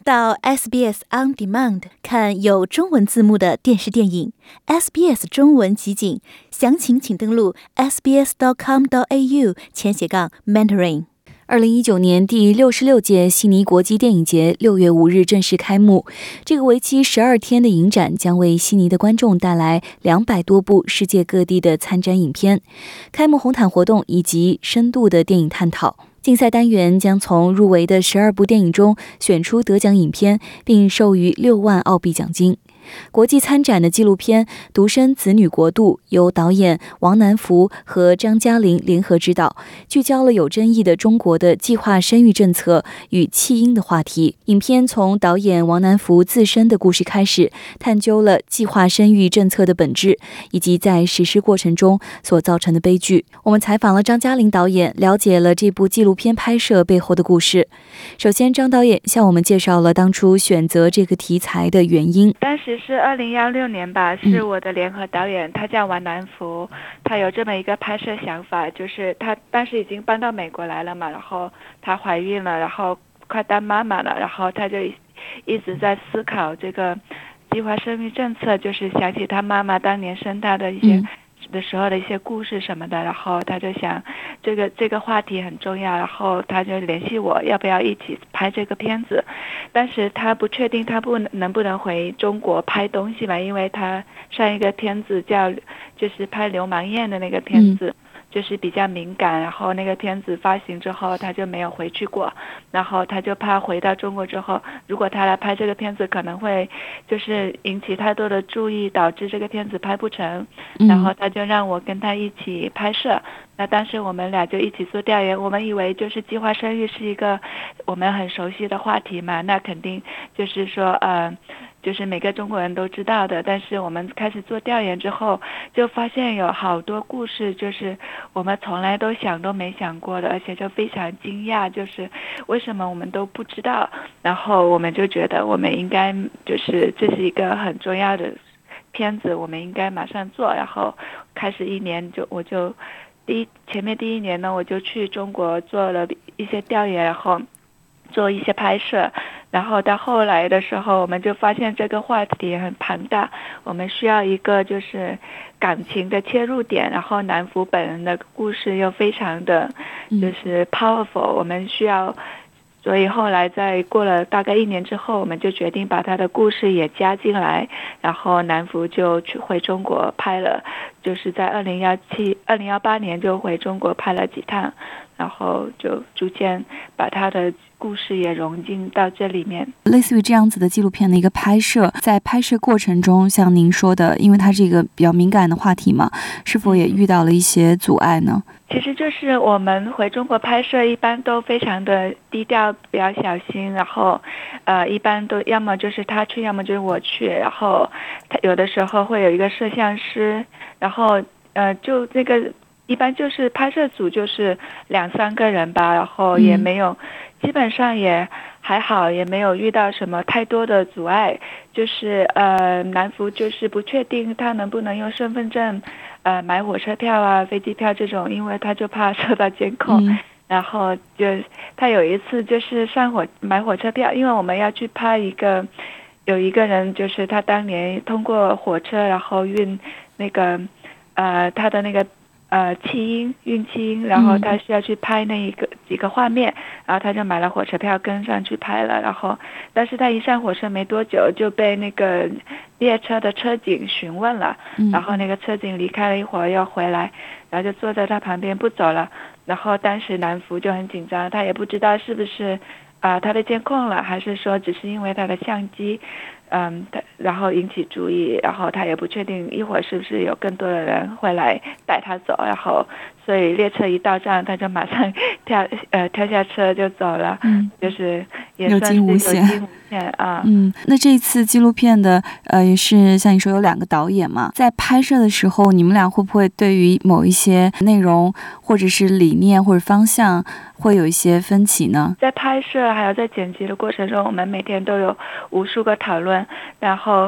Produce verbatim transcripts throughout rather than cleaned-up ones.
到 S B S On Demand 看有中文字幕的电视电影 S B S 中文集锦，详情请登录 s b s dot com dot a u 前斜杠 mentoring。二零一九年第六十六届悉尼国际电影节六月五日正式开幕。这个为期十二天的影展将为悉尼的观众带来两百多部世界各地的参展影片、开幕红毯活动以及深度的电影探讨。竞赛单元将从入围的十二部电影中选出得奖影片，并授予六万澳币奖金。国际参展的纪录片《独生子女国度》由导演王南福和张嘉玲联合执导，聚焦了有争议的中国的计划生育政策与弃婴的话题。影片从导演王南福自身的故事开始，探究了计划生育政策的本质，以及在实施过程中所造成的悲剧。我们采访了张嘉玲导演，了解了这部纪录片拍摄背后的故事。首先，张导演向我们介绍了当初选择这个题材的原因。 当时是二零一六年吧，是我的联合导演，嗯、他叫王南福，他有这么一个拍摄想法，就是他当时已经搬到美国来了嘛，然后他怀孕了，然后快当妈妈了，然后他就一直在思考这个计划生育政策，就是想起他妈妈当年生他的一些、嗯的时候的一些故事什么的，然后他就想这个这个话题很重要，然后他就联系我要不要一起拍这个片子。但是他不确定他不能不能回中国拍东西嘛，因为他上一个片子叫就是拍流氓宴的那个片子、嗯就是比较敏感，然后那个片子发行之后他就没有回去过，然后他就怕回到中国之后，如果他来拍这个片子可能会就是引起太多的注意，导致这个片子拍不成，然后他就让我跟他一起拍摄。那当时我们俩就一起做调研，我们以为就是计划生育是一个我们很熟悉的话题嘛，那肯定就是说呃就是每个中国人都知道的，但是我们开始做调研之后就发现有好多故事就是我们从来都想都没想过的，而且就非常惊讶，就是为什么我们都不知道，然后我们就觉得我们应该就是这是一个很重要的片子，我们应该马上做，然后开始一年就我就第一前面第一年呢我就去中国做了一些调研，然后做一些拍摄，然后到后来的时候我们就发现这个话题很庞大，我们需要一个就是感情的切入点，然后南福本人的故事又非常的就是 powerful、嗯、我们需要，所以后来在过了大概一年之后我们就决定把他的故事也加进来，然后南福就去回中国拍了，就是在二零一七二零一八年就回中国拍了几趟，然后就逐渐把他的故事也融进到这里面。 类似于这样子的纪录片的一个拍摄，在拍摄过程中像您说的，因为它这个比较敏感的话题嘛，是否也遇到了一些阻碍呢？ 其实就是我们回中国拍摄一般都非常的低调，比较小心，然后呃，一般都要么就是他去要么就是我去，然后他有的时候会有一个摄像师，然后呃就那个一般就是拍摄组就是两三个人吧，然后也没有、嗯、基本上也还好，也没有遇到什么太多的阻碍，就是呃南福就是不确定他能不能用身份证呃买火车票啊飞机票这种，因为他就怕受到监控、嗯、然后就他有一次就是上火买火车票，因为我们要去拍一个有一个人就是他当年通过火车然后运那个呃他的那个呃弃婴孕弃婴，然后他需要去拍那一个几个画面，然后他就买了火车票跟上去拍了，然后但是他一上火车没多久就被那个列车的车警询问了，然后那个车警离开了一会儿又回来，然后就坐在他旁边不走了，然后当时南福就很紧张，他也不知道是不是啊、呃、他被监控了，还是说只是因为他的相机嗯，然后引起注意，然后他也不确定一会儿是不是有更多的人会来带他走，然后所以列车一到站他就马上跳呃跳下车就走了，嗯，就是也算是有惊无险啊。 嗯，那这次纪录片的呃也是像你说有两个导演嘛，在拍摄的时候你们俩会不会对于某一些内容或者是理念或者方向会有一些分歧呢？ 在拍摄还有在剪辑的过程中，我们每天都有无数个讨论，然后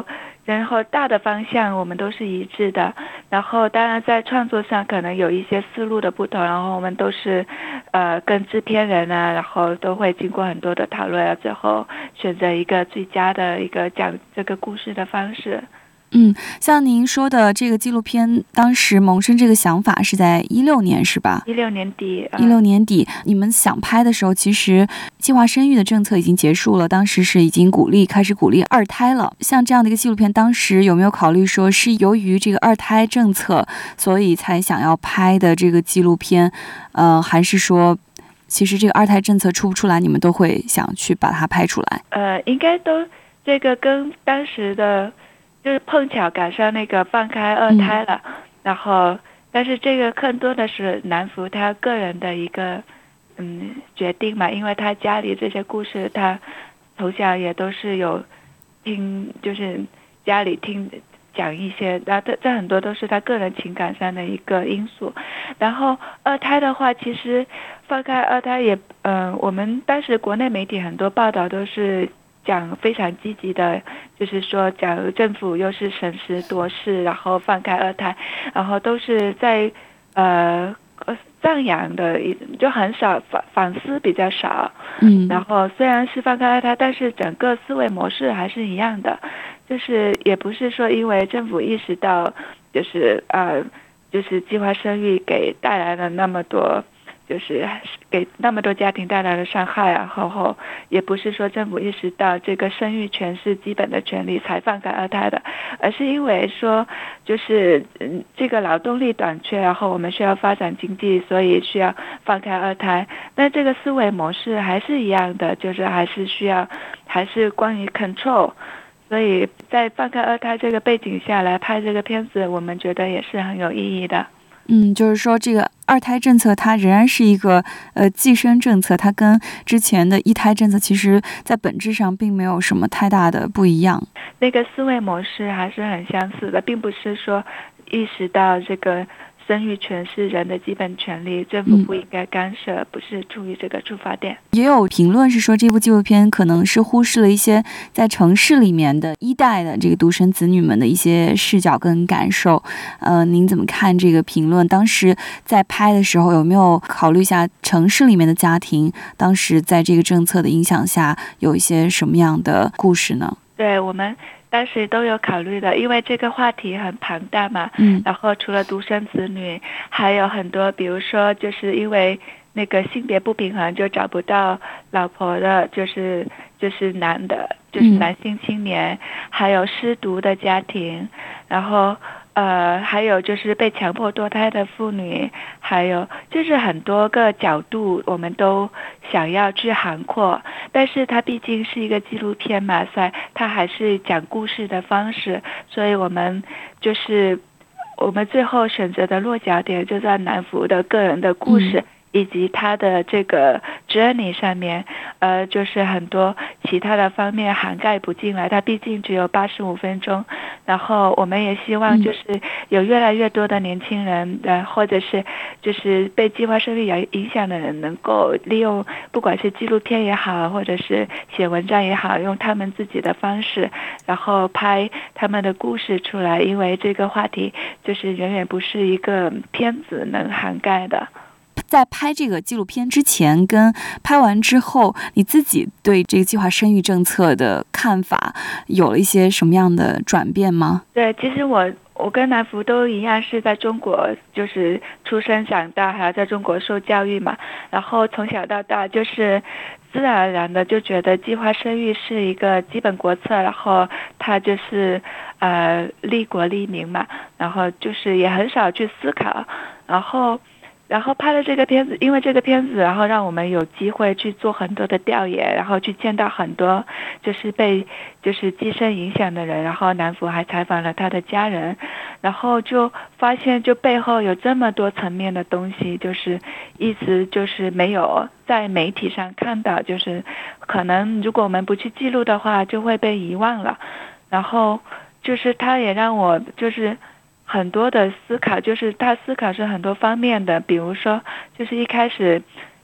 然后大的方向我们都是一致的，然后当然在创作上可能有一些思路的不同，然后我们都是呃跟制片人啊，然后都会经过很多的讨论啊，最后选择一个最佳的一个讲这个故事的方式。 嗯，像您说的这个纪录片，当时萌生这个想法是在一六年是吧？ 一六年底， 一六年底，你们想拍的时候，其实计划生育的政策已经结束了，当时是已经鼓励开始鼓励二胎了。像这样的一个纪录片，当时有没有考虑说是由于这个二胎政策，所以才想要拍的这个纪录片？呃，还是说，其实这个二胎政策出不出来，你们都会想去把它拍出来？ 呃，应该都这个跟当时的。就是碰巧赶上那个放开二胎了，嗯、然后但是这个更多的是南孚他个人的一个嗯决定嘛，因为他家里这些故事他从小也都是有听，就是家里听讲一些，然后这这很多都是他个人情感上的一个因素。然后二胎的话，其实放开二胎也嗯、呃，我们当时国内媒体很多报道都是讲非常积极的，就是说讲政府又是审时度势，然后放开二胎，然后都是在呃赞扬的，就很少反反思比较少。 嗯， 然后虽然是放开二胎，但是整个思维模式还是一样的，就是也不是说因为政府意识到就是呃就是计划生育给带来了那么多。就是给那么多家庭带来了伤害啊，然后也不是说政府意识到这个生育权是基本的权利才放开二胎的，而是因为说就是嗯这个劳动力短缺，然后我们需要发展经济，所以需要放开二胎。但这个思维模式还是一样的，就是还是需要还是关于 control。所以在放开二胎这个背景下来拍这个片子，我们觉得也是很有意义的。 嗯，就是说这个二胎政策它仍然是一个呃计生政策，它跟之前的一胎政策其实在本质上并没有什么太大的不一样。 那个思维模式还是很相似的，并不是说意识到这个生育权是人的基本权利，政府不应该干涉，嗯、不是出于这个出发点。 也有评论是说这部纪录片可能是忽视了一些在城市里面的一代的这个独生子女们的一些视角跟感受。呃，您怎么看这个评论？当时在拍的时候有没有考虑一下城市里面的家庭，当时在这个政策的影响下有一些什么样的故事呢？ 对，我们当时都有考虑的，因为这个话题很庞大嘛， 嗯， 然后除了独生子女，还有很多，比如说就是因为那个性别不平衡就找不到老婆的，就是就是男的，就是男性青年，嗯、还有失独的家庭，然后呃，还有就是被强迫堕胎的妇女，还有就是很多个角度我们都想要去涵括，但是它毕竟是一个纪录片嘛，所以它还是讲故事的方式，所以我们就是我们最后选择的落脚点就在南孚的个人的故事。嗯以及他的这个 journey 上面，呃，就是很多其他的方面涵盖不进来，它毕竟只有八十五分钟。然后我们也希望就是有越来越多的年轻人，呃，或者是就是被计划生育影响的人，能够利用不管是纪录片也好，或者是写文章也好，用他们自己的方式，然后拍他们的故事出来。因为这个话题就是远远不是一个片子能涵盖的。 在拍这个纪录片之前跟拍完之后，你自己对这个计划生育政策的看法有了一些什么样的转变吗？ 对，其实我我跟南孚都一样，是在中国就是出生长大，还要在中国受教育嘛，然后从小到大就是自然而然的就觉得计划生育是一个基本国策，然后它就是呃利国利民嘛，然后就是也很少去思考，然后然后拍了这个片子，因为这个片子，然后让我们有机会去做很多的调研，然后去见到很多就是被就是寄生影响的人，然后南孚还采访了他的家人，然后就发现就背后有这么多层面的东西，就是一直就是没有在媒体上看到，就是可能如果我们不去记录的话就会被遗忘了。然后就是他也让我就是很多的思考，就是他思考是很多方面的，比如说就是一开始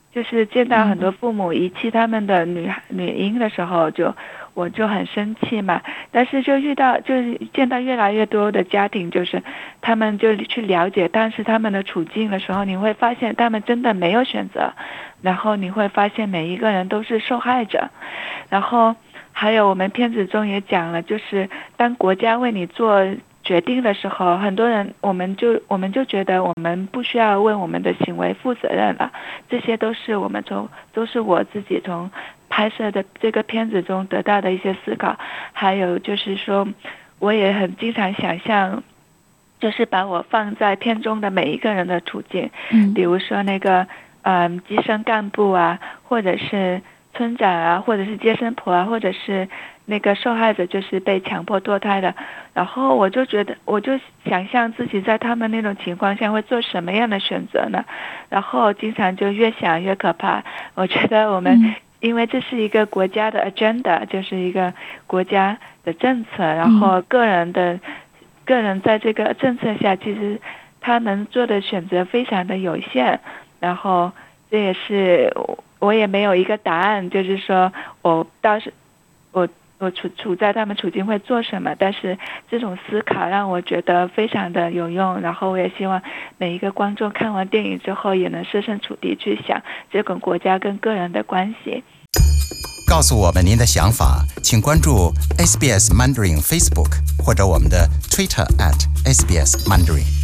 就是见到很多父母遗弃他们的女女婴的时候，就我就很生气嘛。但是就遇到就是见到越来越多的家庭，就是他们就去了解当时他们的处境的时候，你会发现他们真的没有选择，然后你会发现每一个人都是受害者。然后还有我们片子中也讲了，就是当国家为你做决定的时候，很多人我们就我们就觉得我们不需要为我们的行为负责任了。这些都是我们从都是我自己从拍摄的这个片子中得到的一些思考。还有就是说，我也很经常想象，就是把我放在片中的每一个人的处境，嗯，比如说那个嗯基层干部啊，或者是村长啊，或者是接生婆啊，或者是那个受害者，就是被强迫堕胎的。然后我就觉得，我就想象自己在他们那种情况下会做什么样的选择呢？然后经常就越想越可怕。我觉得我们、嗯、因为这是一个国家的 agenda， 就是一个国家的政策，然后个人的、嗯、个人在这个政策下，其实他能做的选择非常的有限。然后这也是我也没有一个答案，就是说我当时我我处处在他们处境会做什么，但是这种思考让我觉得非常的有用。然后我也希望每一个观众看完电影之后也能设身处地去想这个国家跟个人的关系。 告诉我们您的想法，请关注 S B S Mandarin Facebook 或者我们的 Twitter at S B S Mandarin。